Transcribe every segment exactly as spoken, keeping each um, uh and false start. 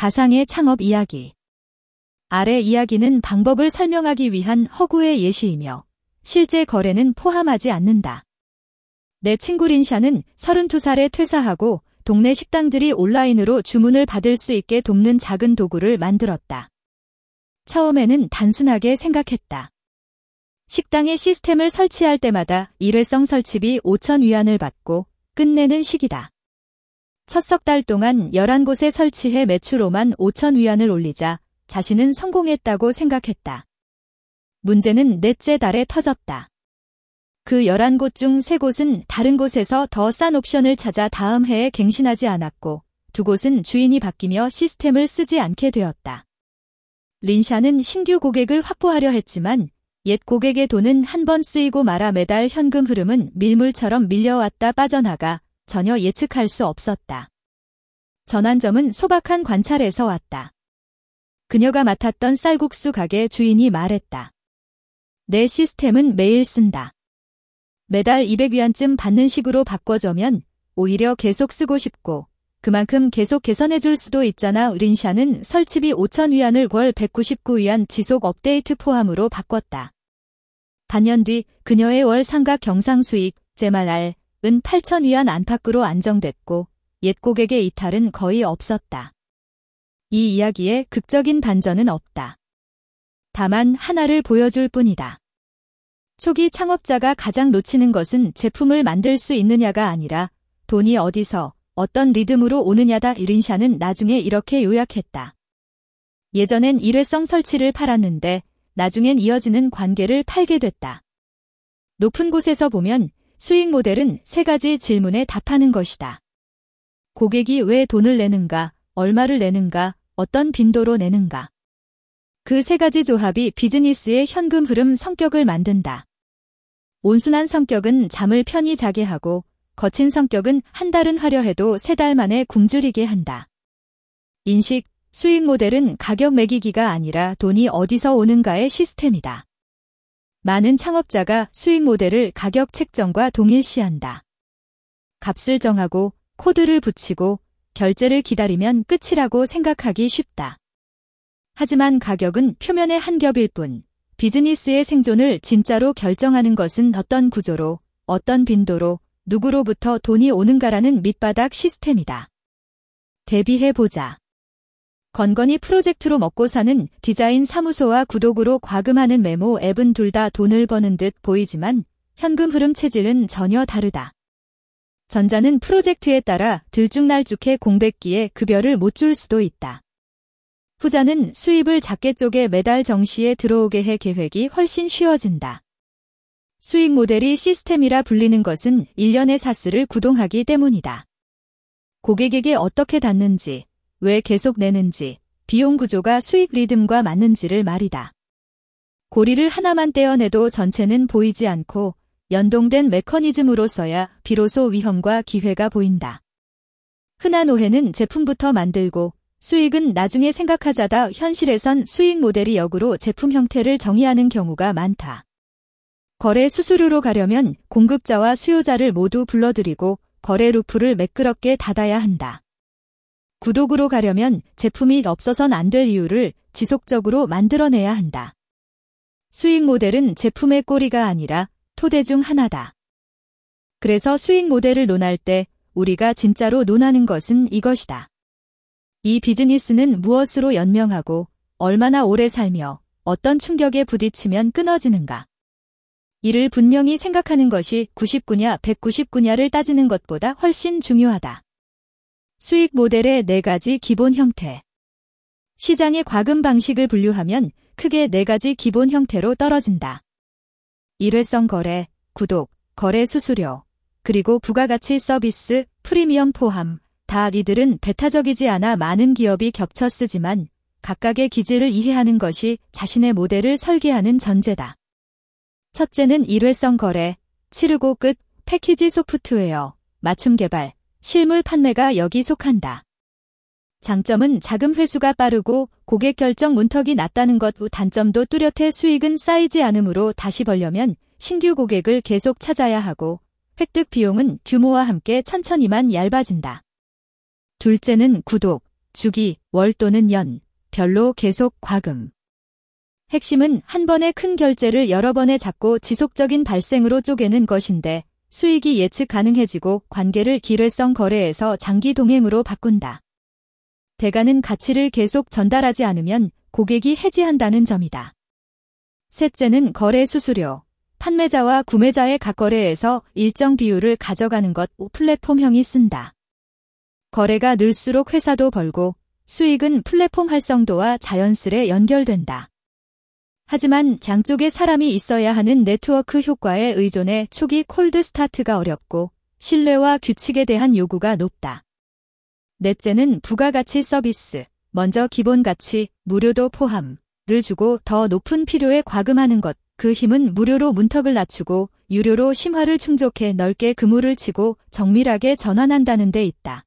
가상의 창업 이야기. 아래 이야기는 방법을 설명하기 위한 허구의 예시이며 실제 거래는 포함하지 않는다. 내 친구 린샤는 서른두 살에 퇴사하고 동네 식당들이 온라인으로 주문을 받을 수 있게 돕는 작은 도구를 만들었다. 처음에는 단순하게 생각했다. 식당에 시스템을 설치할 때마다 일회성 설치비 오천 위안을 받고 끝내는 식이다. 첫 석 달 동안 열한 곳에 설치해 매출 오만 오천 위안을 올리자 자신은 성공했다고 생각했다. 문제는 넷째 달에 터졌다. 그 열한 곳 중 세 곳은 다른 곳에서 더 싼 옵션을 찾아 다음 해에 갱신하지 않았고 두 곳은 주인이 바뀌며 시스템을 쓰지 않게 되었다. 린샤는 신규 고객을 확보하려 했지만 옛 고객의 돈은 한 번 쓰이고 말아 매달 현금 흐름은 밀물처럼 밀려왔다 빠져나가 전혀 예측할 수 없었다. 전환점은 소박한 관찰에서 왔다. 그녀가 맡았던 쌀국수 가게 주인이 말했다. 내 시스템은 매일 쓴다. 매달 이백 위안쯤 받는 식으로 바꿔주면 오히려 계속 쓰고 싶고 그만큼 계속 개선해줄 수도 있잖아. 린샤는 설치비 오천 위안을 월 백구십구 위안 지속 업데이트 포함으로 바꿨다. 반년 뒤 그녀의 월 상각 경상 수익 제말알은 팔천 위안 안팎으로 안정됐고 옛 고객의 이탈은 거의 없었다. 이 이야기에 극적인 반전은 없다. 다만 하나를 보여줄 뿐이다. 초기 창업자가 가장 놓치는 것은 제품을 만들 수 있느냐가 아니라 돈이 어디서 어떤 리듬으로 오느냐다. 린샤는 나중에 이렇게 요약했다. 예전엔 일회성 설치를 팔았는데 나중엔 이어지는 관계를 팔게 됐다. 높은 곳에서 보면 수익 모델은 세 가지 질문에 답하는 것이다. 고객이 왜 돈을 내는가, 얼마를 내는가, 어떤 빈도로 내는가. 그 세 가지 조합이 비즈니스의 현금 흐름 성격을 만든다. 온순한 성격은 잠을 편히 자게 하고 거친 성격은 한 달은 화려해도 세 달 만에 굶주리게 한다. 인식, 수익 모델은 가격 매기기가 아니라 돈이 어디서 오는가의 시스템이다. 많은 창업자가 수익 모델을 가격 책정과 동일시한다. 값을 정하고 코드를 붙이고 결제를 기다리면 끝이라고 생각하기 쉽다. 하지만 가격은 표면의 한 겹일 뿐, 비즈니스의 생존을 진짜로 결정하는 것은 어떤 구조로, 어떤 빈도로, 누구로부터 돈이 오는가라는 밑바닥 시스템이다. 대비해보자. 건건이 프로젝트로 먹고 사는 디자인 사무소와 구독으로 과금하는 메모 앱은 둘 다 돈을 버는 듯 보이지만 현금 흐름 체질은 전혀 다르다. 전자는 프로젝트에 따라 들쭉날쭉해 공백기에 급여를 못 줄 수도 있다. 후자는 수입을 작게 쪼개 매달 정시에 들어오게 해 계획이 훨씬 쉬워진다. 수익 모델이 시스템이라 불리는 것은 일련의 사슬을 구동하기 때문이다. 고객에게 어떻게 닿는지, 왜 계속 내는지, 비용 구조가 수익 리듬과 맞는지를 말이다. 고리를 하나만 떼어내도 전체는 보이지 않고 연동된 메커니즘으로서야 비로소 위험과 기회가 보인다. 흔한 오해는 제품부터 만들고 수익은 나중에 생각하자다. 현실에선 수익 모델이 역으로 제품 형태를 정의하는 경우가 많다. 거래 수수료로 가려면 공급자와 수요자를 모두 불러들이고 거래 루프를 매끄럽게 닫아야 한다. 구독으로 가려면 제품이 없어선 안 될 이유를 지속적으로 만들어내야 한다. 수익 모델은 제품의 꼬리가 아니라 토대 중 하나다. 그래서 수익 모델을 논할 때 우리가 진짜로 논하는 것은 이것이다. 이 비즈니스는 무엇으로 연명하고 얼마나 오래 살며 어떤 충격에 부딪히면 끊어지는가. 이를 분명히 생각하는 것이 구십구냐 백구십구냐를 따지는 것보다 훨씬 중요하다. 수익 모델의 네 가지 기본 형태. 시장의 과금 방식을 분류하면 크게 네 가지 기본 형태로 떨어진다. 일회성 거래, 구독, 거래 수수료, 그리고 부가가치 서비스, 프리미엄 포함. 다 이들은 배타적이지 않아 많은 기업이 겹쳐 쓰지만 각각의 기질을 이해하는 것이 자신의 모델을 설계하는 전제다. 첫째는 일회성 거래, 치르고 끝, 패키지 소프트웨어, 맞춤 개발, 실물 판매가 여기 속한다. 장점은 자금 회수가 빠르고 고객 결정 문턱이 낮다는 것, 단점도 뚜렷해 수익은 쌓이지 않으므로 다시 벌려면 신규 고객을 계속 찾아야 하고 획득 비용은 규모와 함께 천천히만 얇아진다. 둘째는 구독, 주기, 월 또는 연, 별로 계속 과금. 핵심은 한 번의 큰 결제를 여러 번에 잡고 지속적인 발생으로 쪼개는 것인데 수익이 예측 가능해지고 관계를 기뢰성 거래에서 장기 동행으로 바꾼다. 대가는 가치를 계속 전달하지 않으면 고객이 해지한다는 점이다. 셋째는 거래 수수료. 판매자와 구매자의 각거래에서 일정 비율을 가져가는 것 플랫폼형이 쓴다. 거래가 늘수록 회사도 벌고 수익은 플랫폼 활성도와 자연스레 연결된다. 하지만 양쪽에 사람이 있어야 하는 네트워크 효과에 의존해 초기 콜드 스타트가 어렵고 신뢰와 규칙에 대한 요구가 높다. 넷째는 부가가치 서비스. 먼저 기본가치, 무료도 포함을 주고 더 높은 필요에 과금하는 것. 그 힘은 무료로 문턱을 낮추고 유료로 심화를 충족해 넓게 그물을 치고 정밀하게 전환한다는 데 있다.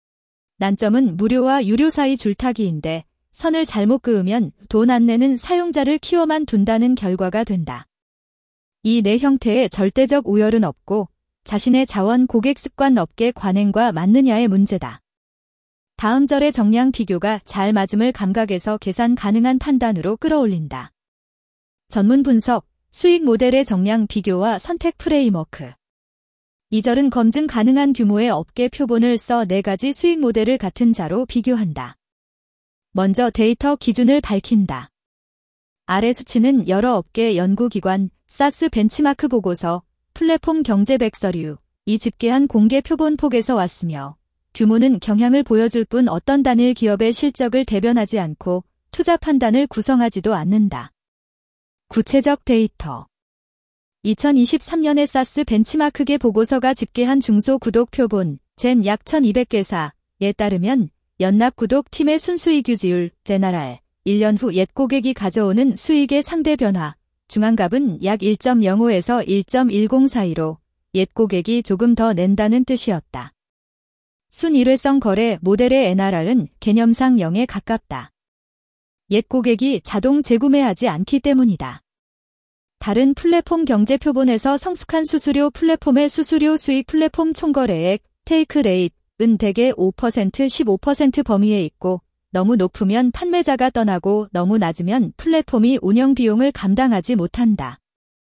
난점은 무료와 유료 사이 줄타기인데 선을 잘못 그으면 돈 안 내는 사용자를 키워만 둔다는 결과가 된다. 이 네 형태의 절대적 우열은 없고 자신의 자원 고객 습관 업계 관행과 맞느냐의 문제다. 다음 절의 정량 비교가 잘 맞음을 감각에서 계산 가능한 판단으로 끌어올린다. 전문 분석, 수익 모델의 정량 비교와 선택 프레임워크. 이 절은 검증 가능한 규모의 업계 표본을 써 네 가지 수익 모델을 같은 자로 비교한다. 먼저 데이터 기준을 밝힌다. 아래 수치는 여러 업계 연구기관, 사스 벤치마크 보고서, 플랫폼 경제 백서류, 이 집계한 공개 표본 폭에서 왔으며 규모는 경향을 보여줄 뿐 어떤 단일 기업의 실적을 대변하지 않고 투자 판단을 구성하지도 않는다. 구체적 데이터. 이천이십삼 년의 사스 벤치마크계 보고서가 집계한 중소 구독 표본, 젠 약 천이백 개사에 따르면 연납 구독 팀의 순수익 유지율, 젠알알, 일 년 후 옛 고객이 가져오는 수익의 상대 변화, 중앙값은 약 일 점 영오에서 일 점 일공 사이로 옛 고객이 조금 더 낸다는 뜻이었다. 순일회성 거래 모델의 엔알알은 개념상 영에 가깝다. 옛 고객이 자동 재구매하지 않기 때문이다. 다른 플랫폼 경제 표본에서 성숙한 수수료 플랫폼의 수수료 수익 플랫폼 총거래액, 테이크 레이트은 대개 오 퍼센트 십오 퍼센트 범위에 있고 너무 높으면 판매자가 떠나고 너무 낮으면 플랫폼이 운영 비용을 감당하지 못한다.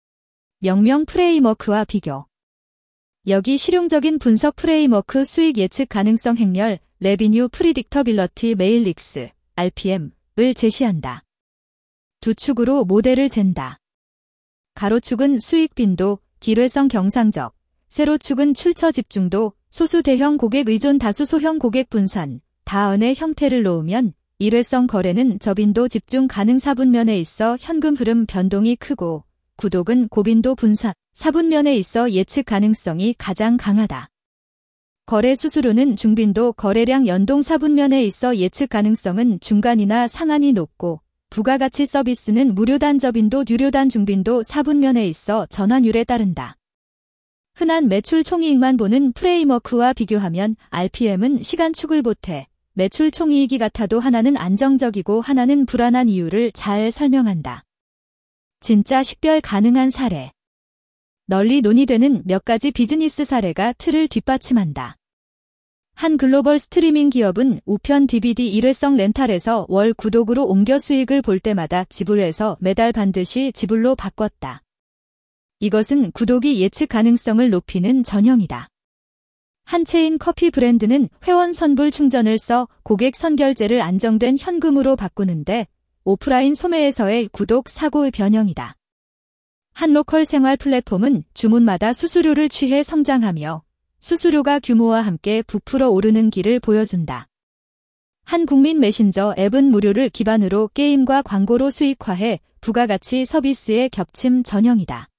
명명 프레임워크와 비교. 여기 실용적인 분석 프레임워크 수익 예측 가능성 행렬, 레비뉴 프리딕터빌러티 메일릭스, 알피엠을 제시한다. 두 축으로 모델을 잰다. 가로축은 수익 빈도, 기뢰성 경상적, 세로축은 출처 집중도, 소수 대형 고객 의존 다수 소형 고객 분산, 다은의 형태를 놓으면 일회성 거래는 저빈도 집중 가능 사분면에 있어 현금 흐름 변동이 크고 구독은 고빈도 분산, 사분면에 있어 예측 가능성이 가장 강하다. 거래 수수료는 중빈도 거래량 연동 사분면에 있어 예측 가능성은 중간이나 상한이 높고 부가가치 서비스는 무료단 저빈도 유료단 중빈도 사분면에 있어 전환율에 따른다. 흔한 매출 총이익만 보는 프레임워크와 비교하면 알피엠은 시간축을 보태 매출 총이익이 같아도 하나는 안정적이고 하나는 불안한 이유를 잘 설명한다. 진짜 식별 가능한 사례. 널리 논의되는 몇 가지 비즈니스 사례가 틀을 뒷받침한다. 한 글로벌 스트리밍 기업은 우편 디비디 일회성 렌탈에서 월 구독으로 옮겨 수익을 볼 때마다 지불해서 매달 반드시 지불로 바꿨다. 이것은 구독이 예측 가능성을 높이는 전형이다. 한 체인 커피 브랜드는 회원 선불 충전을 써 고객 선결제를 안정된 현금으로 바꾸는데 오프라인 소매에서의 구독 사고의 변형이다. 한 로컬 생활 플랫폼은 주문마다 수수료를 취해 성장하며 수수료가 규모와 함께 부풀어 오르는 길을 보여준다. 한 국민 메신저 앱은 무료를 기반으로 게임과 광고로 수익화해 부가가치 서비스의 겹침 전형이다.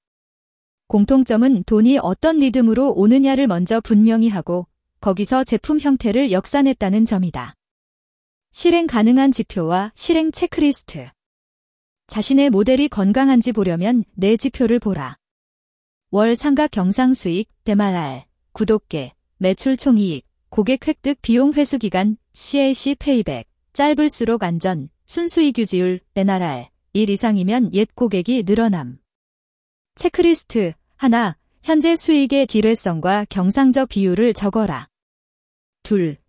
공통점은 돈이 어떤 리듬으로 오느냐를 먼저 분명히 하고 거기서 제품 형태를 역산했다는 점이다. 실행 가능한 지표와 실행 체크리스트. 자신의 모델이 건강한지 보려면 내 지표를 보라. 월 상각 경상수익, 엠알알, 구독계, 매출 총이익, 고객 획득 비용 회수기간, 씨에이씨 페이백, 짧을수록 안전, 순수익 유지율, 엔알알, 일 이상이면 옛 고객이 늘어남. 체크리스트 하나, 현재 수익의 기뢰성과 경상적 비율을 적어라. 둘,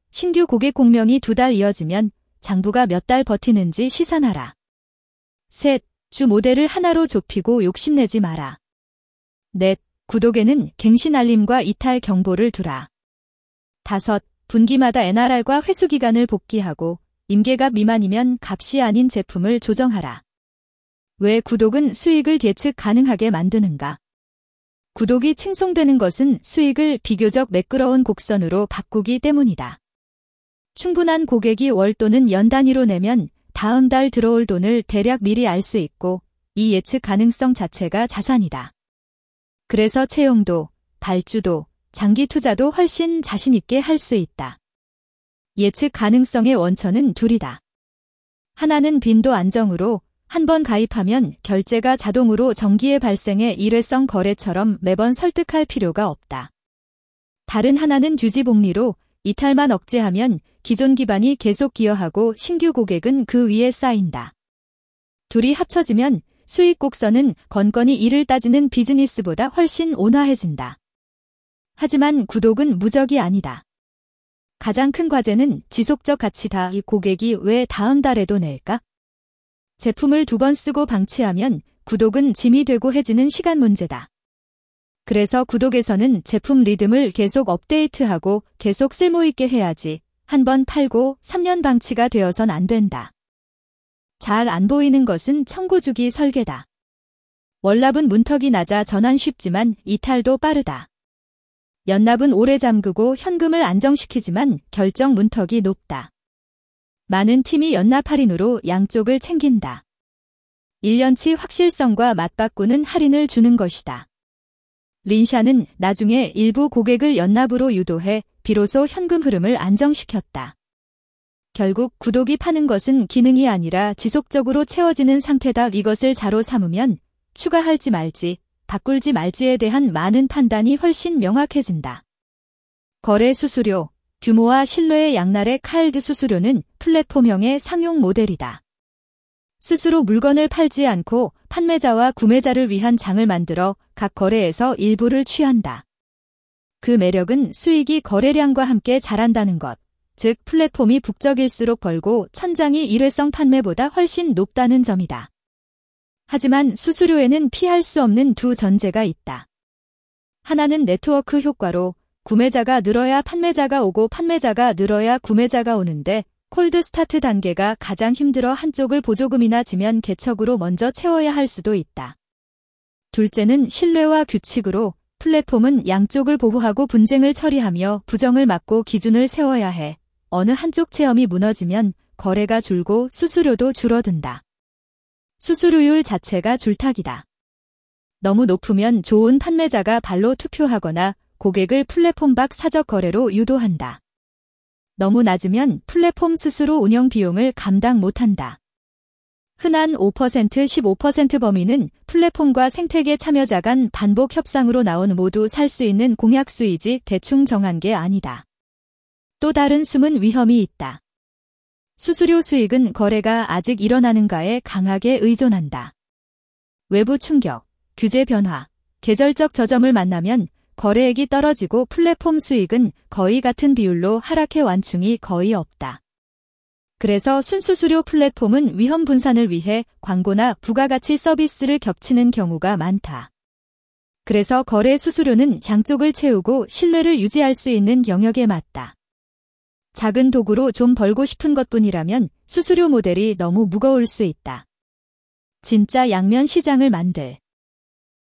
신규 고객 공명이 두 달 이어지면 장부가 몇 달 버티는지 시산하라. 셋. 주 모델을 하나로 좁히고 욕심내지 마라. 넷. 구독에는 갱신 알림과 이탈 경보를 두라. 다섯. 분기마다 엔알알과 회수기간을 복귀하고 임계값 미만이면 값이 아닌 제품을 조정하라. 왜 구독은 수익을 예측 가능하게 만드는가? 구독이 칭송되는 것은 수익을 비교적 매끄러운 곡선으로 바꾸기 때문이다. 충분한 고객이 월 또는 연 단위로 내면 다음 달 들어올 돈을 대략 미리 알 수 있고 이 예측 가능성 자체가 자산이다. 그래서 채용도, 발주도, 장기 투자도 훨씬 자신 있게 할 수 있다. 예측 가능성의 원천은 둘이다. 하나는 빈도 안정으로 한 번 가입하면 결제가 자동으로 정기에 발생해 일회성 거래처럼 매번 설득할 필요가 없다. 다른 하나는 유지복리로 이탈만 억제하면 기존 기반이 계속 기여하고 신규 고객은 그 위에 쌓인다. 둘이 합쳐지면 수익 곡선은 건건히 이를 따지는 비즈니스보다 훨씬 온화해진다. 하지만 구독은 무적이 아니다. 가장 큰 과제는 지속적 가치다. 이 고객이 왜 다음 달에도 낼까? 제품을 두 번 쓰고 방치하면 구독은 짐이 되고 해지는 시간 문제다. 그래서 구독에서는 제품 리듬을 계속 업데이트하고 계속 쓸모있게 해야지 한 번 팔고 삼 년 방치가 되어선 안 된다. 잘 안 보이는 것은 청구주기 설계다. 월납은 문턱이 낮아 전환 쉽지만 이탈도 빠르다. 연납은 오래 잠그고 현금을 안정시키지만 결정 문턱이 높다. 많은 팀이 연납 할인으로 양쪽을 챙긴다. 일 년치 확실성과 맞바꾸는 할인을 주는 것이다. 린샤는 나중에 일부 고객을 연납으로 유도해 비로소 현금 흐름을 안정시켰다. 결국 구독이 파는 것은 기능이 아니라 지속적으로 채워지는 상태다. 이것을 자로 삼으면 추가할지 말지, 바꿀지 말지에 대한 많은 판단이 훨씬 명확해진다. 거래 수수료, 규모와 신뢰의 양날의 칼. 수수료는 플랫폼형의 상용 모델이다. 스스로 물건을 팔지 않고 판매자와 구매자를 위한 장을 만들어 각 거래에서 일부를 취한다. 그 매력은 수익이 거래량과 함께 자란다는 것, 즉 플랫폼이 북적일수록 벌고 천장이 일회성 판매보다 훨씬 높다는 점이다. 하지만 수수료에는 피할 수 없는 두 전제가 있다. 하나는 네트워크 효과로 구매자가 늘어야 판매자가 오고 판매자가 늘어야 구매자가 오는데 콜드 스타트 단계가 가장 힘들어 한쪽을 보조금이나 지면 개척으로 먼저 채워야 할 수도 있다. 둘째는 신뢰와 규칙으로 플랫폼은 양쪽을 보호하고 분쟁을 처리하며 부정을 막고 기준을 세워야 해. 어느 한쪽 체험이 무너지면 거래가 줄고 수수료도 줄어든다. 수수료율 자체가 줄타기다. 너무 높으면 좋은 판매자가 발로 투표하거나 고객을 플랫폼 밖 사적 거래로 유도한다. 너무 낮으면 플랫폼 스스로 운영 비용을 감당 못한다. 흔한 오 퍼센트 십오 퍼센트 범위는 플랫폼과 생태계 참여자 간 반복 협상으로 나온 모두 살 수 있는 공약 수이지 대충 정한 게 아니다. 또 다른 숨은 위험이 있다. 수수료 수익은 거래가 아직 일어나는가에 강하게 의존한다. 외부 충격, 규제 변화, 계절적 저점을 만나면 거래액이 떨어지고 플랫폼 수익은 거의 같은 비율로 하락해 완충이 거의 없다. 그래서 순수수료 플랫폼은 위험 분산을 위해 광고나 부가가치 서비스를 겹치는 경우가 많다. 그래서 거래 수수료는 양쪽을 채우고 신뢰를 유지할 수 있는 영역에 맞다. 작은 도구로 좀 벌고 싶은 것뿐이라면 수수료 모델이 너무 무거울 수 있다. 진짜 양면 시장을 만들